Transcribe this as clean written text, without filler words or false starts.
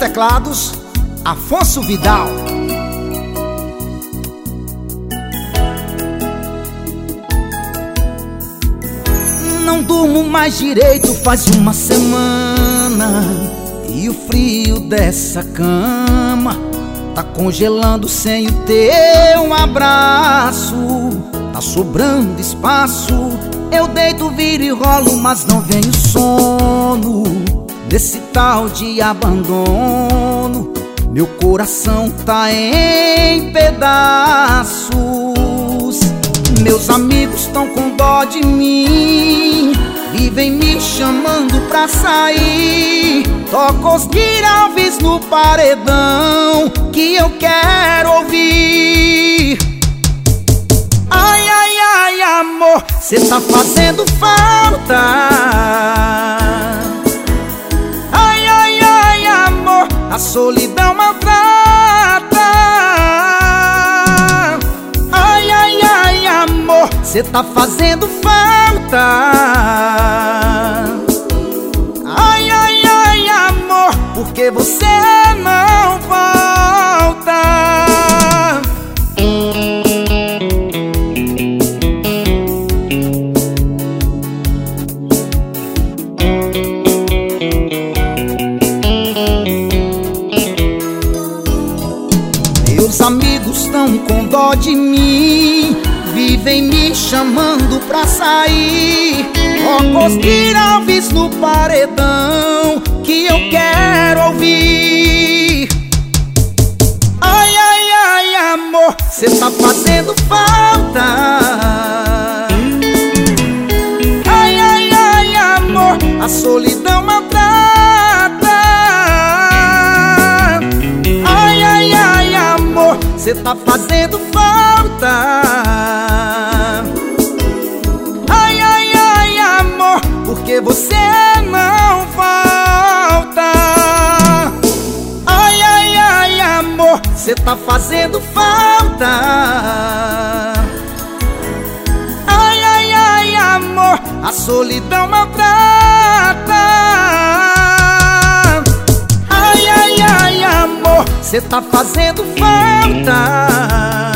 teclados, Afonso Vidal. Não durmo mais direito faz uma semana, e o frio dessa cama tá congelando sem o teu abraço. Tá sobrando espaço, eu deito, viro e rolo, mas não vem o sono desse tal de abandono. Meu coração tá em pedaços. Meus amigos tão com dó de mim, vivem me chamando pra sair. Toca os graves no paredão que eu quero ouvir. Ai, ai, ai, amor, cê tá fazendo falta. Ai, ai, ai, amor, a solidão maltrata. Ai, ai, ai, amor, cê tá fazendo falta. Ai, ai, ai, amor, porque você não volta. Meus amigos tão com dó de mim, vivem me chamando pra sair. Toca os graves no paredão que eu quero ouvir. Ai, ai, ai, amor, cê tá fazendo falta. Ai, ai, ai, amor, a solidão maltrata. Ai, ai, ai, amor, cê tá fazendo falta. Ai, ai, ai, amor, porque você não volta. Ai, ai, ai, amor, cê tá fazendo falta. Ai, ai, ai, amor, a solidão maltrata. Ai, ai, ai, amor, cê tá fazendo falta.